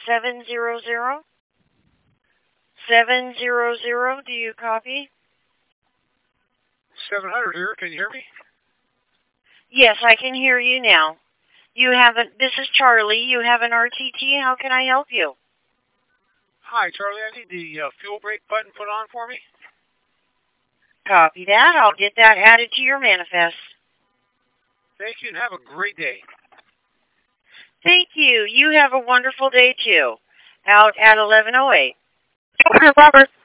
700? 700, do you copy? 700 here, can you hear me? Yes, I can hear you now. This is Charlie. You have an RTT. How can I help you? Hi, Charlie. I need the fuel brake button put on for me. Copy that. I'll get that added to your manifest. Thank you, and have a great day. Thank you. You have a wonderful day, too. Out at 11:08. Okay, Robert.